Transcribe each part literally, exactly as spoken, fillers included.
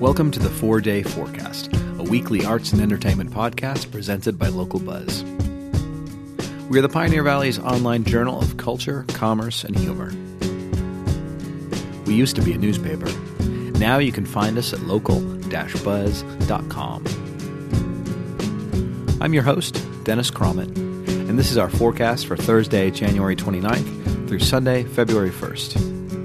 Welcome to the Four-Day Forecast, a weekly arts and entertainment podcast presented by Local Buzz. We are the Pioneer Valley's online journal of culture, commerce, and humor. We used to be a newspaper. Now you can find us at local dash buzz dot com. I'm your host, Dennis Crommett, and this is our forecast for Thursday, January twenty-ninth through Sunday, February first.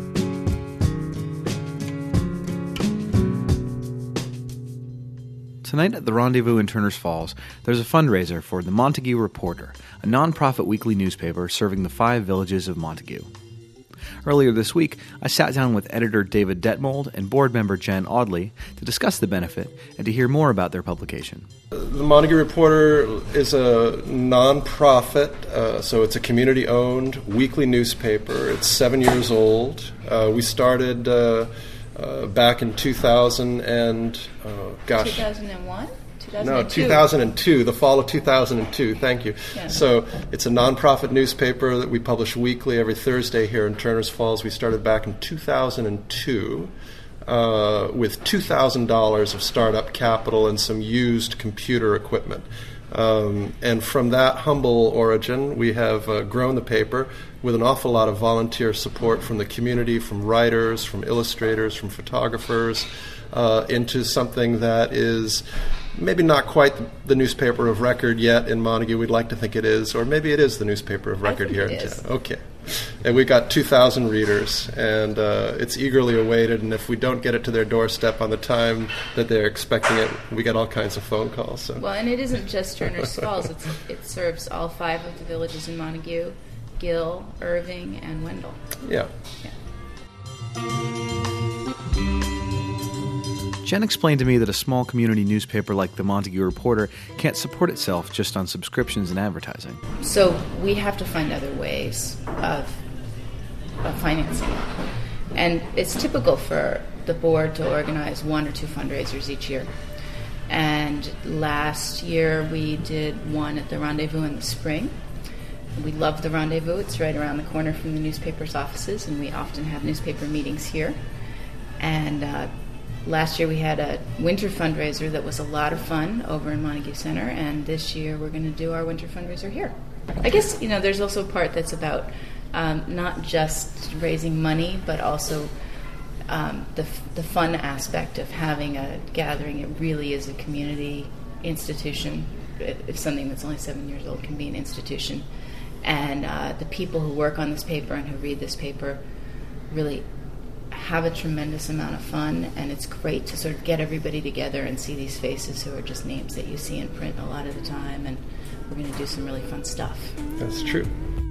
Tonight at the Rendezvous in Turners Falls, there's a fundraiser for the Montague Reporter, a nonprofit weekly newspaper serving the five villages of Montague. Earlier this week, I sat down with editor David Detmold and board member Jen Audley to discuss the benefit and to hear more about their publication. The Montague Reporter is a nonprofit, uh, so it's a community-owned weekly newspaper. It's seven years old. Uh, we started... Uh, Uh, back in two thousand and, uh, gosh. two thousand one? No, two thousand two, the fall of two thousand two, thank you. Yeah. So it's a nonprofit newspaper that we publish weekly every Thursday here in Turners Falls. We started back in two thousand two uh, with two thousand dollars of startup capital and some used computer equipment. Um, and from that humble origin, we have uh, grown the paper with an awful lot of volunteer support from the community, from writers, from illustrators, from photographers, uh, into something that is maybe not quite the newspaper of record yet in Montague. We'd like to think it is, or maybe it is the newspaper of record here in town. Okay. And we got two thousand readers, and uh, it's eagerly awaited, and if we don't get it to their doorstep on the time that they're expecting it, we get all kinds of phone calls. So. Well, and it isn't just Turners Falls. It's, it serves all five of the villages in Montague, Gill, Irving, and Wendell. Yeah. yeah. Jen explained to me that a small community newspaper like the Montague Reporter can't support itself just on subscriptions and advertising. So we have to find other ways of, of financing it. And it's typical for the board to organize one or two fundraisers each year. And last year we did one at the Rendezvous in the spring. We love the Rendezvous. It's right around the corner from the newspaper's offices, and we often have newspaper meetings here. And uh, last year we had a winter fundraiser that was a lot of fun over in Montague Center, and this year we're going to do our winter fundraiser here. I guess, you know, there's also a part that's about um, not just raising money, but also um, the the fun aspect of having a gathering. It really is a community institution. If something that's only seven years old can be an institution. And uh, the people who work on this paper and who read this paper really have a tremendous amount of fun, and it's great to sort of get everybody together and see these faces who are just names that you see in print a lot of the time, and we're going to do some really fun stuff. That's true.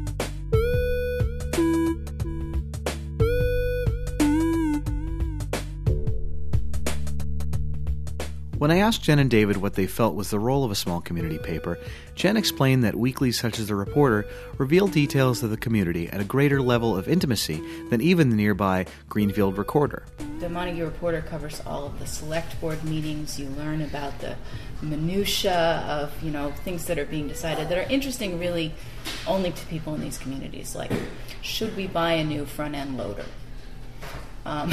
When I asked Jen and David what they felt was the role of a small community paper, Jen explained that weeklies such as The Reporter reveal details of the community at a greater level of intimacy than even the nearby Greenfield Recorder. The Montague Reporter covers all of the select board meetings. You learn about the minutia of, you know, things that are being decided that are interesting really only to people in these communities, like, should we buy a new front-end loader? Um,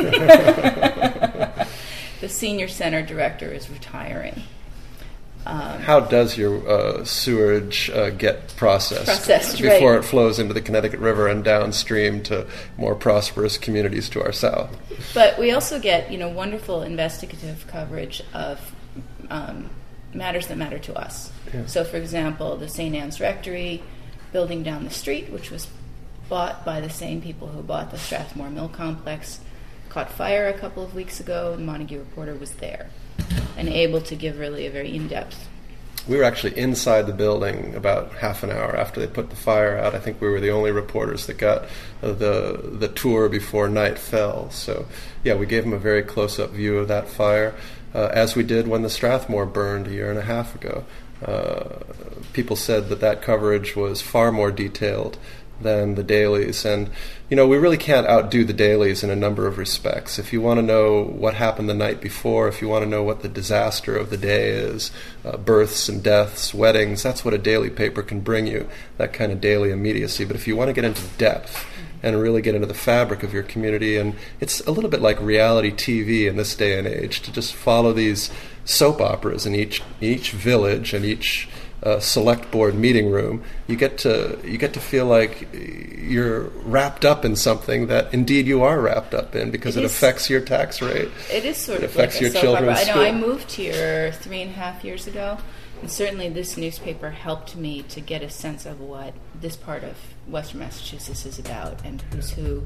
The senior center director is retiring. Um, How does your uh, sewerage uh, get processed, processed before right. it flows into the Connecticut River and downstream to more prosperous communities to our south? But we also get, you know, wonderful investigative coverage of um, matters that matter to us. Yeah. So, for example, the Saint Anne's Rectory building down the street, which was bought by the same people who bought the Strathmore Mill Complex, caught fire a couple of weeks ago, and Montague Reporter was there and able to give really a very in-depth. We were actually inside the building about half an hour after they put the fire out. I think we were the only reporters that got uh, the the tour before night fell. So, yeah, we gave them a very close-up view of that fire, uh, as we did when the Strathmore burned a year and a half ago. Uh, people said that that coverage was far more detailed than the dailies. And, you know, we really can't outdo the dailies in a number of respects. If you want to know what happened the night before, if you want to know what the disaster of the day is, uh, births and deaths, weddings, that's what a daily paper can bring you, that kind of daily immediacy. But if you want to get into depth, and really get into the fabric of your community. And it's a little bit like reality T V in this day and age, to just follow these soap operas in each each village and each uh, select board meeting room. You get to you get to feel like you're wrapped up in something that indeed you are wrapped up in, because it, it affects your tax rate. It is sort it of affects like your a soap children's opera. I know school. I moved here three and a half years ago, and certainly this newspaper helped me to get a sense of what this part of Western Massachusetts is about and who's who.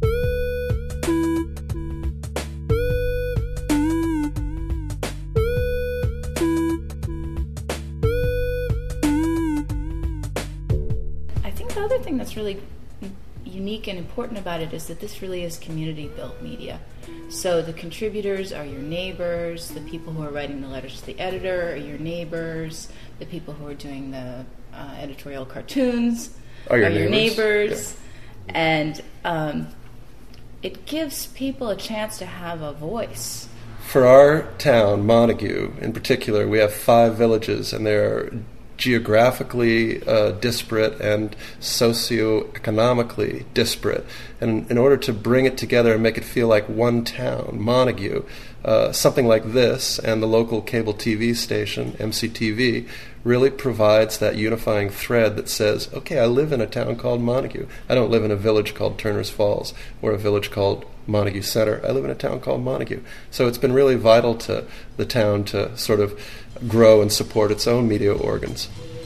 I think the other thing that's really unique and important about it is that this really is community-built media. So the contributors are your neighbors, the people who are writing the letters to the editor are your neighbors, the people who are doing the uh, editorial cartoons are your are your neighbors, neighbors. Yeah. And um, it gives people a chance to have a voice. For our town, Montague, in particular, we have five villages, and they're geographically uh, disparate and socioeconomically disparate. And in order to bring it together and make it feel like one town, Montague, uh, something like this and the local cable T V station, M C T V, really provides that unifying thread that says, okay, I live in a town called Montague. I don't live in a village called Turners Falls or a village called Montague Center. I live in a town called Montague. So it's been really vital to the town to sort of grow and support its own media organs.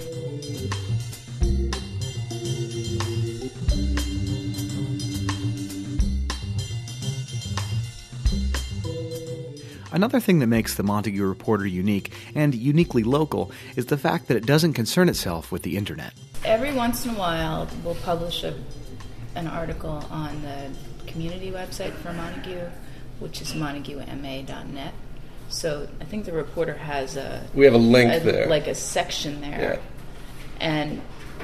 Another thing that makes the Montague Reporter unique and uniquely local is the fact that it doesn't concern itself with the internet. Every once in a while, we'll publish a, an article on the community website for Montague, which is montague m a dot net. So I think the Reporter has a... We have a link a, there. Like a section there. Yeah. And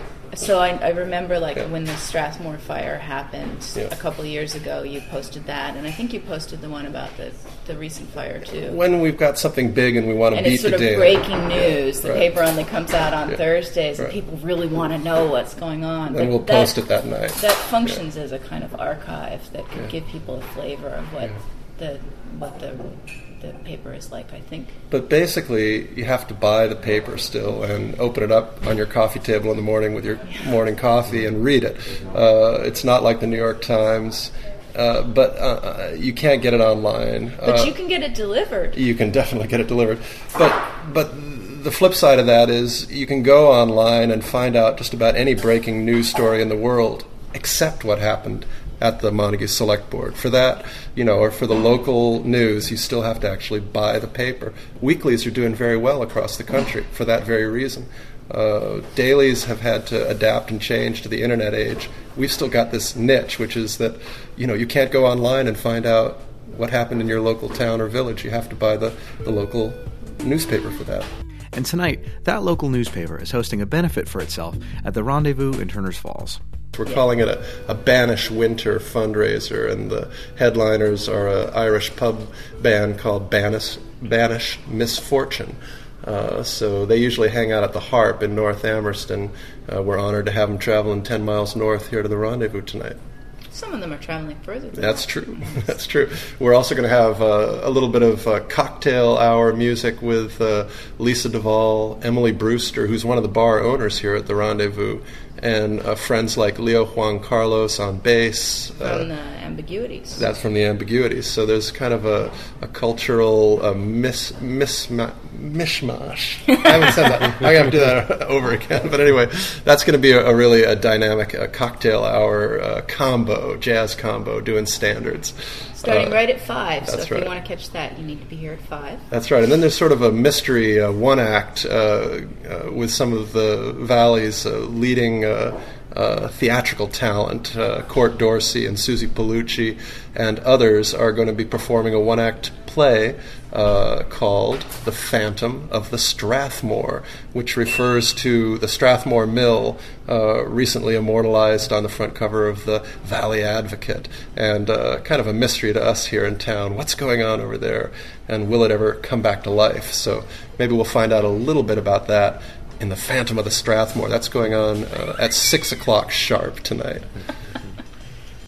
so I, I remember like yeah. when the Strathmore fire happened yeah. a couple of years ago, you posted that. And I think you posted the one about the, the recent fire too. When we've got something big and we want to and beat it's sort the of day. breaking news. Yeah. The right. paper only comes out on yeah. Thursdays, and right. people really want to know what's going on. And but we'll that, post it that night. That functions yeah. as a kind of archive that could yeah. give people a flavor of what yeah. the what the the paper is like, I think. But basically, you have to buy the paper still and open it up on your coffee table in the morning with your yeah. morning coffee and read it. Uh, it's not like the New York Times, uh, but uh, you can't get it online. But uh, you can get it delivered. You can definitely get it delivered. But but the flip side of that is you can go online and find out just about any breaking news story in the world, except what happened at the Montague Select Board. For that, you know, or for the local news, you still have to actually buy the paper. Weeklies are doing very well across the country for that very reason. Uh, dailies have had to adapt and change to the internet age. We've still got this niche, which is that, you know, you can't go online and find out what happened in your local town or village. You have to buy the, the local newspaper for that. And tonight, that local newspaper is hosting a benefit for itself at the Rendezvous in Turners Falls. We're calling it a, a Banish Winter fundraiser, and the headliners are an Irish pub band called Banish, Banish Misfortune. Uh, so they usually hang out at the Harp in North Amherst, uh, we're honored to have them traveling ten miles north here to the Rendezvous tonight. Some of them are traveling further than That's that. true. That's true. We're also going to have uh, a little bit of uh, cocktail hour music with uh, Lisa Duvall, Emily Brewster, who's one of the bar owners here at the Rendezvous, and uh, friends like Leo Juan Carlos on bass. From uh, the Ambiguities. That's from the Ambiguities. So there's kind of a, a cultural uh, mis, misma, mishmash. I haven't said that. I got to do that over again. But anyway, that's going to be a, a really a dynamic a cocktail hour uh, combo, jazz combo, doing standards. Starting uh, right at five. So if right. you want to catch that, you need to be here at five. That's right. And then there's sort of a mystery uh, one act uh, uh, with some of the Valley's uh, leading uh, uh, theatrical talent. Uh, Court Dorsey and Susie Palucci and others are going to be performing a one act play uh, called The Phantom of the Strathmore, which refers to the Strathmore Mill, uh, recently immortalized on the front cover of the Valley Advocate, and uh, kind of a mystery to us here in town. What's going on over there, and will it ever come back to life? So maybe we'll find out a little bit about that in The Phantom of the Strathmore. That's going on uh, at six o'clock sharp tonight.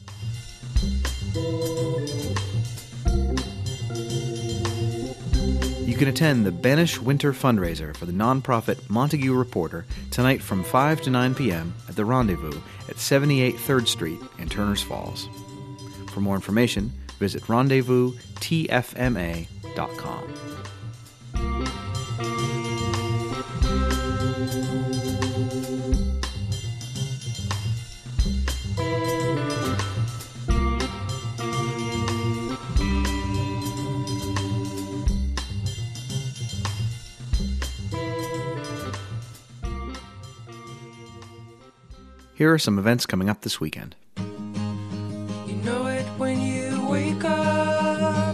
can attend the Banish Winter fundraiser for the nonprofit Montague Reporter tonight from five to nine p.m. at the Rendezvous at seventy-eight third Street in Turners Falls. For more information, visit rendezvous t f m a dot com. Here are some events coming up this weekend. You know it when you wake up.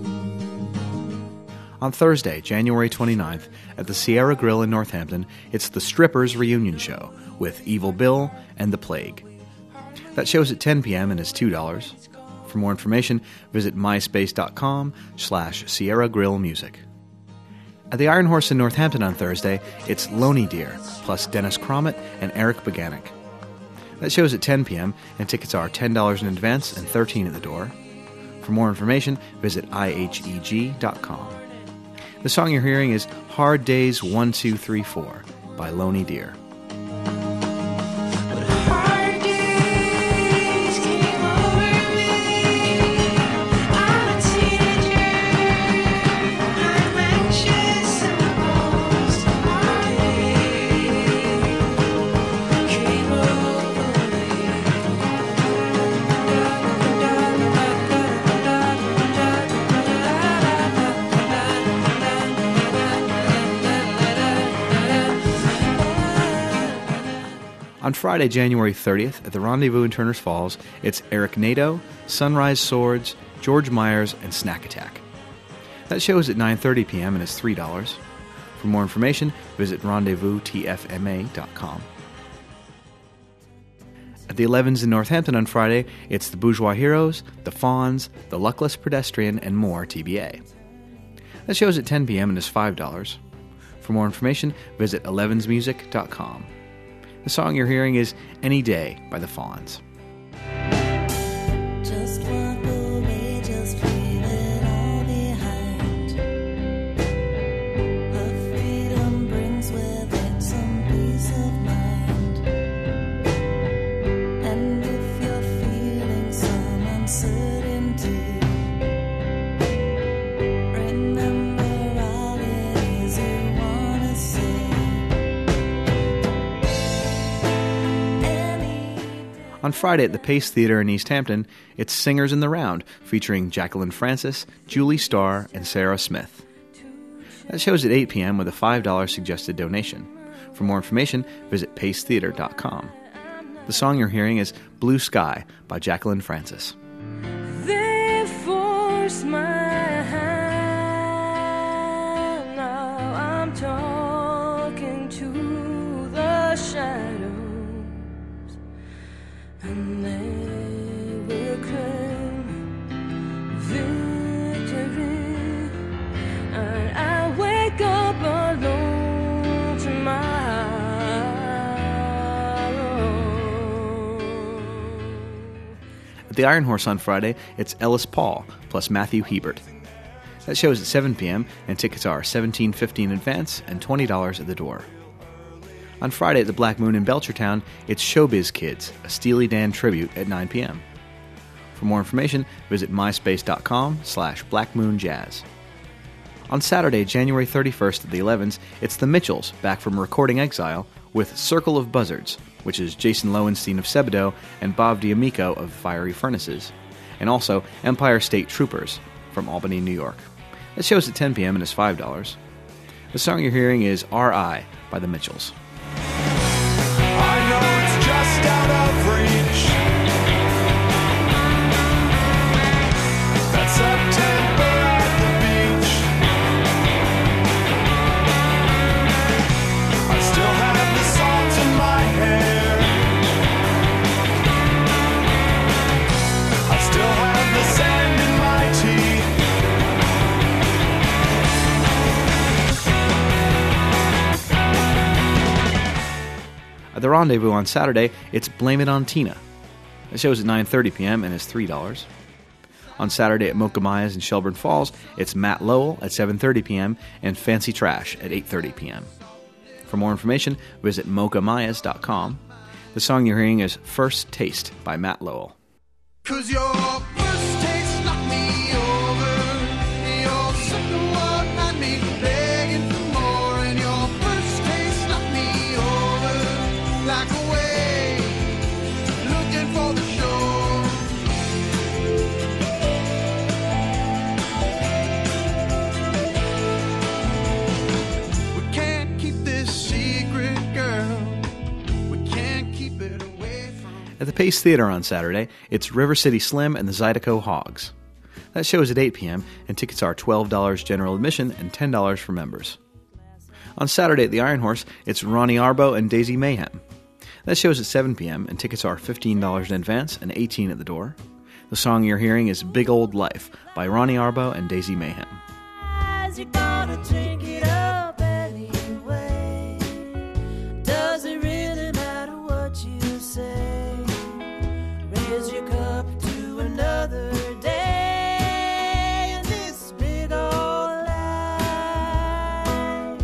On Thursday, January twenty-ninth, at the Sierra Grill in Northampton, it's the Strippers Reunion Show with Evil Bill and The Plague. That show's at ten p.m. and is two dollars. For more information, visit myspace.com slash Sierra Grill Music. At the Iron Horse in Northampton on Thursday, it's Lonely Deer, plus Dennis Cromit and Eric Beganic. That show's at ten p.m., and tickets are ten dollars in advance and thirteen dollars at the door. For more information, visit i h e g dot com. The song you're hearing is Hard Days one two three four by Lonely Deer. On Friday, January thirtieth, at the Rendezvous in Turners Falls, it's Eric Nadeau, Sunrise Swords, George Myers, and Snack Attack. That show is at nine thirty p.m. and is three dollars. For more information, visit rendezvous t f m a dot com. At the Elevens in Northampton on Friday, it's the Bourgeois Heroes, the Fawns, the Luckless Pedestrian, and more T B A. That show is at ten p.m. and is five dollars. For more information, visit elevens music dot com. The song you're hearing is Any Day by the Fawns. Just walk away, just leave it all behind. Her freedom brings with it some peace of mind. And if you're feeling some uncertainty, remember all it is you wanna say. On Friday at the Pace Theatre in East Hampton, it's Singers in the Round, featuring Jacqueline Francis, Julie Starr, and Sarah Smith. That show's at eight p.m. with a five dollars suggested donation. For more information, visit pace theatre dot com. The song you're hearing is Blue Sky by Jacqueline Francis. They force my hand. Now I'm talking to the shadows. And they will claim victory, and I wake up alone tomorrow. At the Iron Horse on Friday, it's Ellis Paul plus Matthew Hebert. That show's at seven p.m. and tickets are seventeen fifty in advance and twenty dollars at the door. On Friday at the Black Moon in Belchertown, it's Showbiz Kids, a Steely Dan tribute at nine p.m. For more information, visit myspace.com slash blackmoonjazz. On Saturday, January thirty-first at the Elevens, it's the Mitchells, back from recording exile, with Circle of Buzzards, which is Jason Lowenstein of Sebadoh and Bob D'Amico of Fiery Furnaces, and also Empire State Troopers from Albany, New York. That show's at ten p.m. and is five dollars. The song you're hearing is R I by the Mitchells. I know it's just out of reach. That September at the beach. I still have the salt in my hair. I still have the sand in my teeth. At the Rendezvous on Saturday, it's Blame It on Tina. The show's at nine thirty p.m. and is three dollars. On Saturday at Mocha Maya's in Shelburne Falls, it's Matt Lowell at seven thirty p.m. and Fancy Trash at eight thirty p.m. For more information, visit mocha mayas dot com. The song you're hearing is First Taste by Matt Lowell. Cause your first taste knocked me over. Your second one had me begging for more. And your first taste knocked me over. Like a wave looking for the shore. We can't keep this secret, girl. We can't keep it away from. At the Pace Theater on Saturday, it's River City Slim and the Zydeco Hogs. That show is at eight p.m., and tickets are twelve dollars general admission and ten dollars for members. On Saturday at the Iron Horse, it's Ronnie Arbo and Daisy Mayhem. That show is at seven p.m., and tickets are fifteen dollars in advance and eighteen dollars at the door. The song you're hearing is Big Old Life by Ronnie Arbo and Daisy Mayhem. You're gonna drink it up anyway. Does it really matter what you say? Raise your cup to another day in this big old life.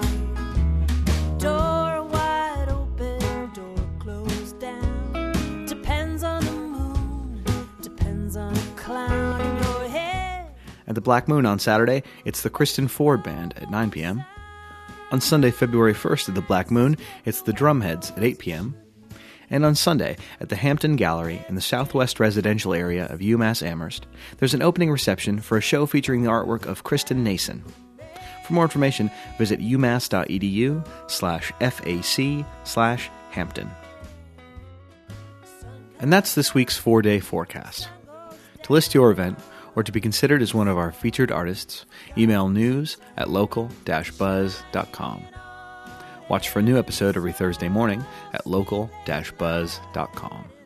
Door wide open, door closed down. Depends on the moon, depends on a clown in your head. At the Black Moon on Saturday, it's the Kristen Ford Band at nine p.m. On Sunday, February first at the Black Moon, it's the Drumheads at eight p.m. And on Sunday, at the Hampton Gallery in the southwest residential area of UMass Amherst, there's an opening reception for a show featuring the artwork of Kristen Nason. For more information, visit umass.edu slash FAC slash Hampton. And that's this week's four-day forecast. To list your event, or to be considered as one of our featured artists, email news at local dash buzz dot com. Watch for a new episode every Thursday morning at local dash buzz dot com.